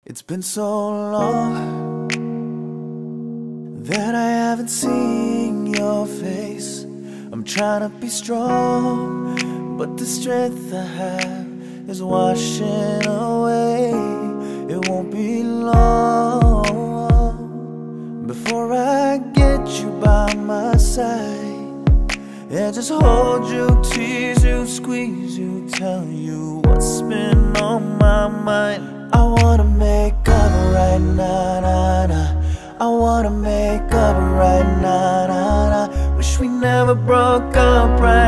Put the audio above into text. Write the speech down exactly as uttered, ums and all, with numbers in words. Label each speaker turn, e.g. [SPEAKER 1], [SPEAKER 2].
[SPEAKER 1] It's been so long that I haven't seen your face. I'm trying to be strong, but the strength I have is washing away. It won't be long before I get you by my side and just hold you, tease you, squeeze you, tell you what's been on my mind. I wanna make up right now, nah, nah. I wanna make up right now, nah, nah. Wish we never broke up right